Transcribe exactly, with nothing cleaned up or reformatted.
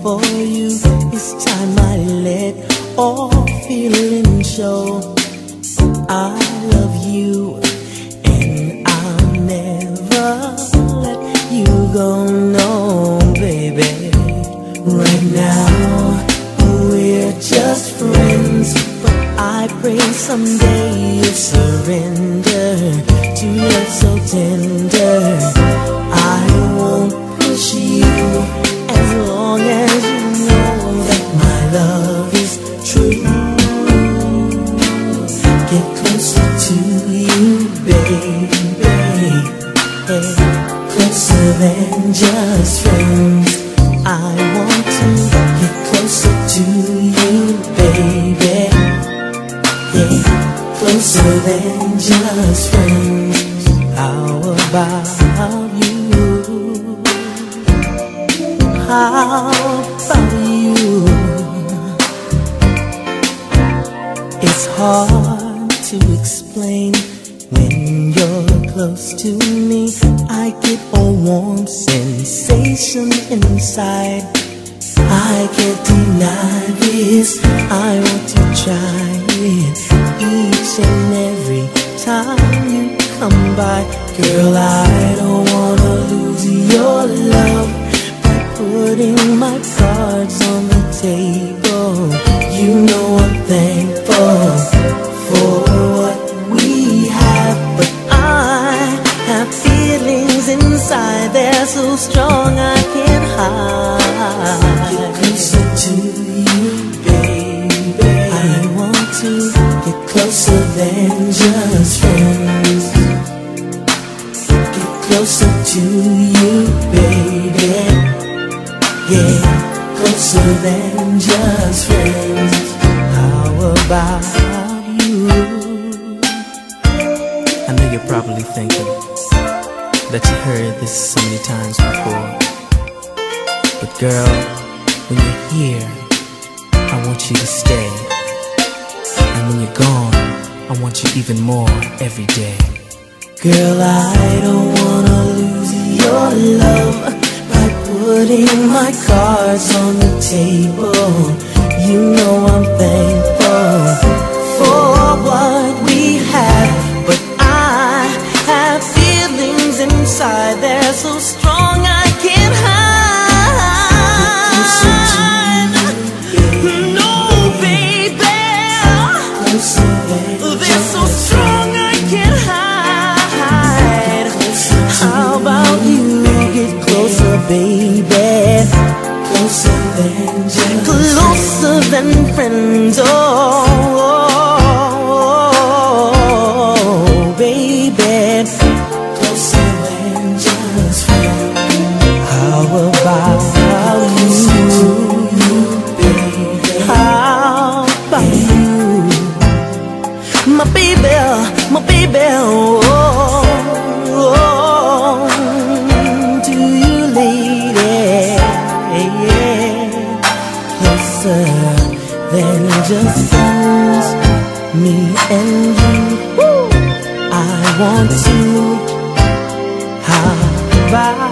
for you. It's time I let all feeling show. I love you and I'll never let you go, no, baby. Right now we're just friends, but I pray someday you'll surrender to love so tender. I won't push you as long as you know that my love is true. Get closer to you, baby, hey, closer than just friends. I want to get closer to you, baby, yeah, closer than just friends. How about you? How about you? It's hard to explain when you're close to me. I get a warm sensation inside. I can't deny this. I want to try it each and every time you come by. Girl, I don't wanna lose your love by putting my cards on the table. You know I'm thankful for what we have, but I have feelings inside. They're so strong I can't hide. Get closer to you, baby. I want to get closer than just friends. Get closer to you, baby. Yeah, closer than just friends. How about you? I know you're probably thinking that you heard this so many times before, but girl, when you're here, I want you to stay. And when you're gone, I want you even more every day. Girl, I don't wanna lose your love by putting my cards on the table. You know I'm thankful for what we have, but I have feelings inside. They're so strong I can't hide. No, baby, they're so strong I can't hide. How about you get closer, baby? Closer than just closer than friends, oh, oh, baby, closer than just friends. How about you, baby? How about you, my baby, my baby, oh, oh, to you, lady, yeah, closer than just friends, me and you. Woo! I want to. How about